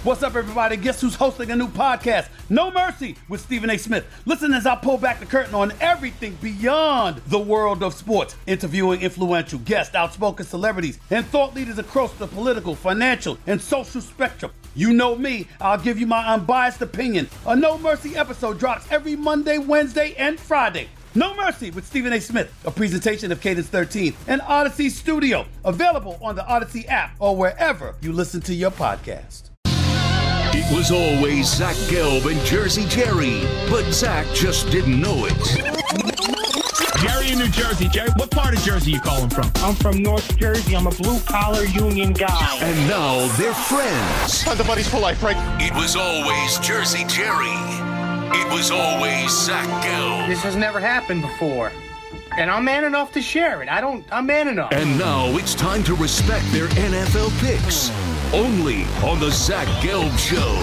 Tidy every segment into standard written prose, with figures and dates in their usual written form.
What's up, everybody? Guess who's hosting a new podcast? No Mercy with Stephen A. Smith. Listen as I pull back the curtain on everything beyond the world of sports, interviewing influential guests, outspoken celebrities, and thought leaders across the political, financial, and social spectrum. You know me, I'll give you my unbiased opinion. A No Mercy episode drops every Monday, Wednesday, and Friday. No Mercy with Stephen A. Smith, a presentation of Cadence 13 and Odyssey Studio, available on the Odyssey app or wherever you listen to your podcast. It was always Zach Gelb and Jersey Jerry, but Zach just didn't know it. Jerry in New Jersey. Jerry, what part of Jersey you calling from? I'm from North Jersey. I'm a blue-collar union guy. And now they're friends. The buddies for life, right? It was always Jersey Jerry. It was always Zach Gelb. This has never happened before. And I'm man enough to share it. I'm man enough. And now it's time to respect their NFL picks. Only on the Zach Gelb Show.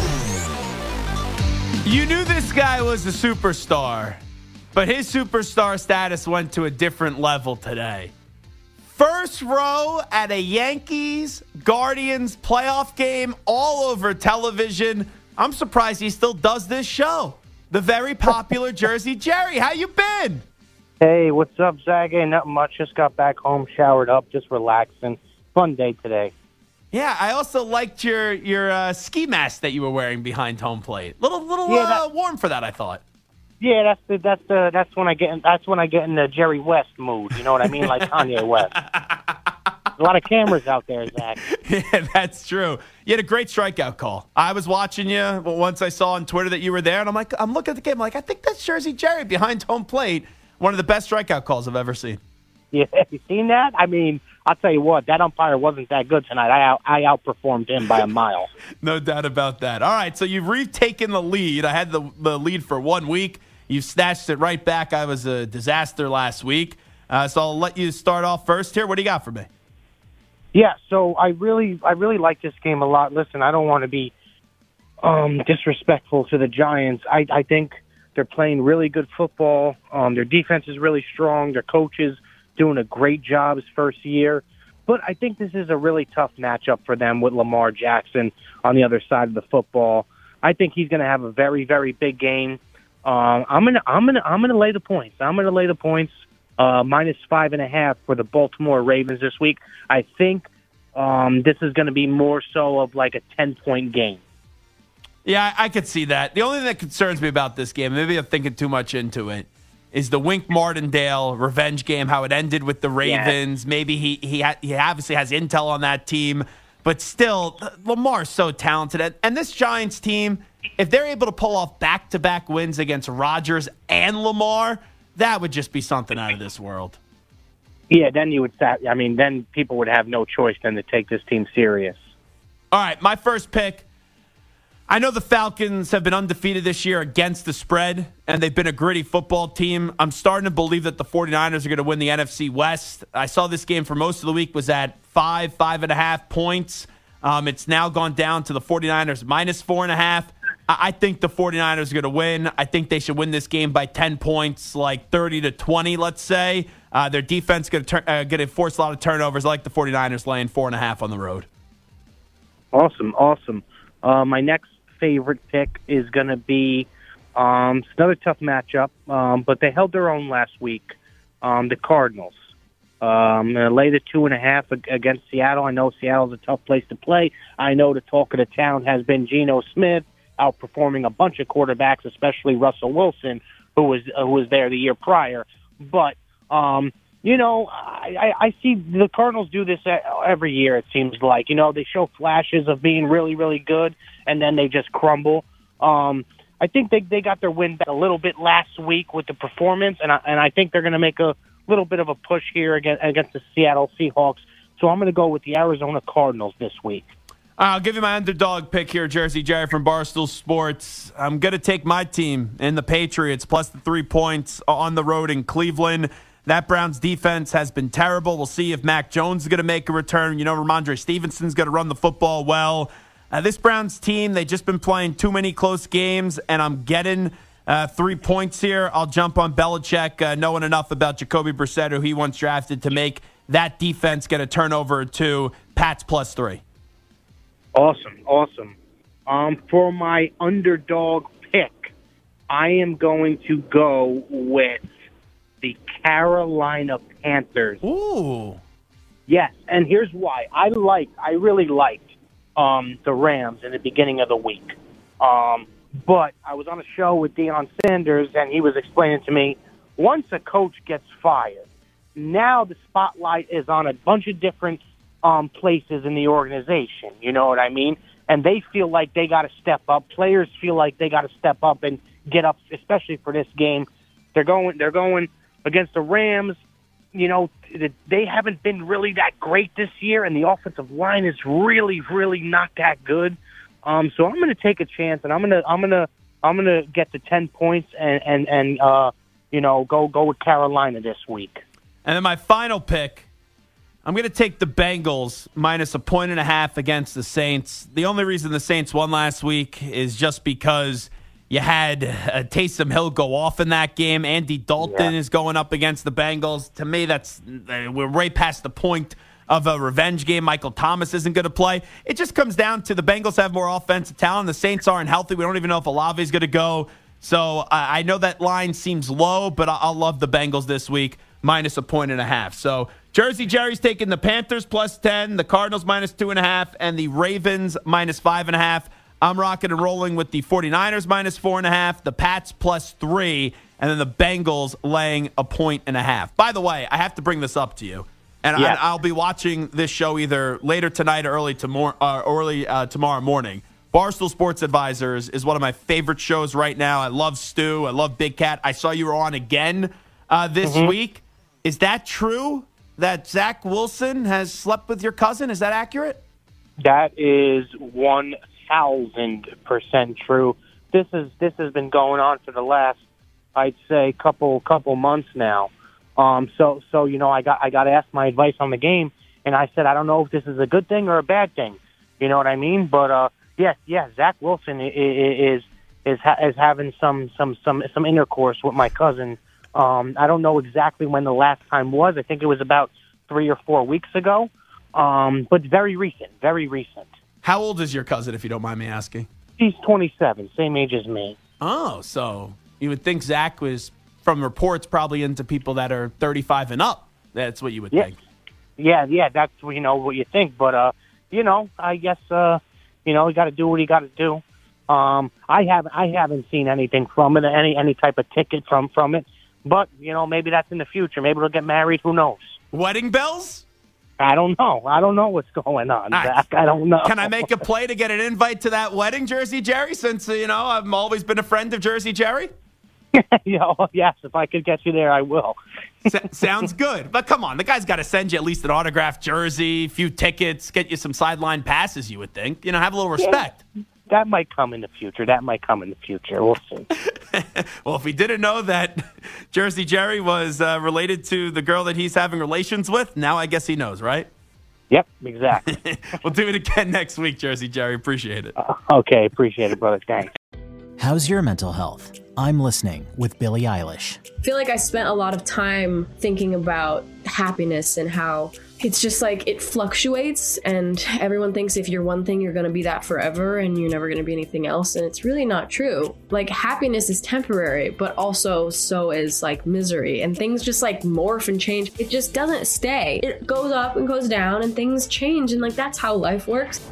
You knew this guy was a superstar, but his superstar status went to a different level today. First row at a Yankees-Guardians playoff game all over television. I'm surprised he still does this show. The very popular Jersey Jerry. How you been? Hey, what's up, Zach? Hey, nothing much. Just got back home, showered up, just relaxing. Fun day today. Yeah, I also liked your ski mask that you were wearing behind home plate. Little warm for that, I thought. Yeah, that's when I get in the Jerry West mood. You know what I mean, like Kanye West. A lot of cameras out there, Zach. Yeah, that's true. You had a great strikeout call. I was watching you once I saw on Twitter that you were there, and I'm looking at the game. I'm like, I think that's Jersey Jerry behind home plate. One of the best strikeout calls I've ever seen. Yeah, you seen that? I mean, I'll tell you what, that umpire wasn't that good tonight. I outperformed him by a mile. No doubt about that. All right, so you've retaken the lead. I had the lead for 1 week. You've snatched it right back. I was a disaster last week. So I'll let you start off first here. What do you got for me? Yeah, so I really like this game a lot. Listen, I don't want to be disrespectful to the Giants. I think they're playing really good football. Their defense is really strong. Their coach is doing a great job his first year. But I think this is a really tough matchup for them with Lamar Jackson on the other side of the football. I think he's going to have a very, very big game. I'm gonna lay the points. I'm gonna lay the points minus 5.5 for the Baltimore Ravens this week. I think this is going to be more so of like a 10-point game. Yeah, I could see that. The only thing that concerns me about this game, maybe I'm thinking too much into it, is the Wink Martindale revenge game, how it ended with the Ravens. Yeah. Maybe he obviously has intel on that team, but still, Lamar's so talented. And this Giants team, if they're able to pull off back-to-back wins against Rodgers and Lamar, that would just be something out of this world. Yeah, then then people would have no choice than to take this team serious. All right, my first pick. I know the Falcons have been undefeated this year against the spread, and they've been a gritty football team. I'm starting to believe that the 49ers are going to win the NFC West. I saw this game for most of the week was at 5.5 points. It's now gone down to the 49ers minus 4.5. I think the 49ers are going to win. I think they should win this game by 10 points, like 30-20, let's say. Their defense is going to force a lot of turnovers. I like the 49ers laying 4.5 on the road. Awesome. My next favorite pick is going to be it's another tough matchup, but they held their own last week. The Cardinals. I'm going to lay the 2.5 against Seattle. I know Seattle's a tough place to play. I know the talk of the town has been Geno Smith outperforming a bunch of quarterbacks, especially Russell Wilson, who was there the year prior. But I see the Cardinals do this every year. It seems like they show flashes of being really, really good, and then they just crumble. I think they got their win back a little bit last week with the performance, and I think they're going to make a little bit of a push here against the Seattle Seahawks. So I'm going to go with the Arizona Cardinals this week. I'll give you my underdog pick here, Jersey Jerry from Barstool Sports. I'm going to take my team in the Patriots plus the 3 points on the road in Cleveland. That Browns defense has been terrible. We'll see if Mac Jones is going to make a return. Ramondre Stevenson's going to run the football well. This Browns team, they've just been playing too many close games, and I'm getting 3 points here. I'll jump on Belichick, knowing enough about Jacoby Brissett, who he once drafted, to make that defense get a turnover or two. Pats plus 3. Awesome. For my underdog pick, I am going to go with the Carolina Panthers. Ooh. Yes, and here's why. I really liked the Rams in the beginning of the week. But I was on a show with Deion Sanders, and he was explaining to me, once a coach gets fired, now the spotlight is on a bunch of different places in the organization. You know what I mean? And they feel like they got to step up. Players feel like they got to step up and get up, especially for this game. They're going against the Rams. You know, they haven't been really that great this year, and the offensive line is really, really not that good. So I'm going to take a chance, and I'm going to get to 10 points and go with Carolina this week. And then my final pick, I'm going to take the Bengals minus 1.5 against the Saints. The only reason the Saints won last week is just because you had Taysom Hill go off in that game. Andy Dalton is going up against the Bengals. To me, we're right past the point of a revenge game. Michael Thomas isn't going to play. It just comes down to the Bengals have more offensive talent. The Saints aren't healthy. We don't even know if Olave is going to go. So I know that line seems low, but I'll love the Bengals this week, minus 1.5. So Jersey Jerry's taking the Panthers plus 10, the Cardinals minus 2.5, and the Ravens minus 5.5. I'm rocking and rolling with the 49ers minus 4.5, the Pats plus 3, and then the Bengals laying 1.5. By the way, I have to bring this up to you. And I'll be watching this show either later tonight or early tomorrow morning. Barstool Sports Advisors is one of my favorite shows right now. I love Stu. I love Big Cat. I saw you were on again this week. Is that true that Zach Wilson has slept with your cousin? Is that accurate? That is 1,000% true. This has been going on for the last, I'd say, couple months now. So you know, I got asked my advice on the game, and I said I don't know if this is a good thing or a bad thing. You know what I mean? But yes, Zach Wilson is having some intercourse with my cousin. I don't know exactly when the last time was. I think it was about 3 or 4 weeks ago. But very recent. How old is your cousin, if you don't mind me asking? He's 27, same age as me. Oh, so you would think Zach was, from reports, probably into people that are 35 and up. That's what you would think. Yeah, that's what you think. But I guess you got to do what you got to do. I haven't seen anything from it, any type of ticket from it. But maybe that's in the future. Maybe they'll get married. Who knows? Wedding bells? I don't know. I don't know what's going on, Zach. I don't know. Can I make a play to get an invite to that wedding, Jersey Jerry? Since I've always been a friend of Jersey Jerry. Yes, if I could get you there, I will. Sounds good. But come on, the guy's got to send you at least an autographed jersey, a few tickets, get you some sideline passes, you would think. Have a little respect. Yeah, that might come in the future. We'll see. Well, if he didn't know that Jersey Jerry was related to the girl that he's having relations with, now I guess he knows, right? Yep, exactly. We'll do it again next week, Jersey Jerry. Appreciate it. Okay, appreciate it, brother. Thanks. How's your mental health? I'm listening with Billie Eilish. I feel like I spent a lot of time thinking about happiness and how it's just like it fluctuates, and everyone thinks if you're one thing, you're going to be that forever and you're never going to be anything else. And it's really not true. Like, happiness is temporary, but also so is like misery, and things just like morph and change. It just doesn't stay. It goes up and goes down and things change. And like, that's how life works.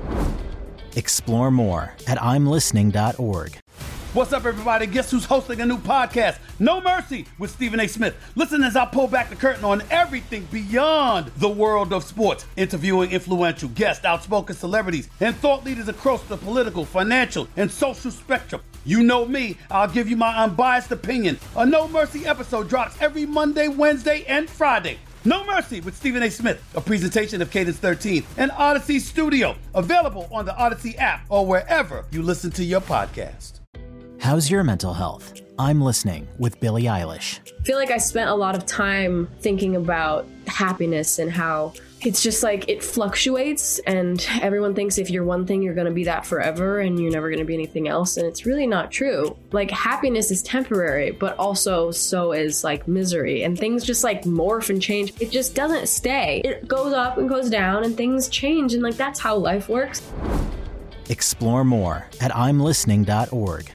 Explore more at imlistening.org. What's up, everybody? Guess who's hosting a new podcast? No Mercy with Stephen A. Smith. Listen as I pull back the curtain on everything beyond the world of sports, interviewing influential guests, outspoken celebrities, and thought leaders across the political, financial, and social spectrum. You know me, I'll give you my unbiased opinion. A No Mercy episode drops every Monday, Wednesday, and Friday. No Mercy with Stephen A. Smith, a presentation of Cadence 13 and Odyssey Studio, available on the Odyssey app or wherever you listen to your podcast. How's your mental health? I'm listening with Billie Eilish. I feel like I spent a lot of time thinking about happiness and how it's just like it fluctuates, and everyone thinks if you're one thing, you're going to be that forever and you're never going to be anything else. And it's really not true. Like, happiness is temporary, but also so is like misery, and things just like morph and change. It just doesn't stay. It goes up and goes down and things change. And like, that's how life works. Explore more at imlistening.org.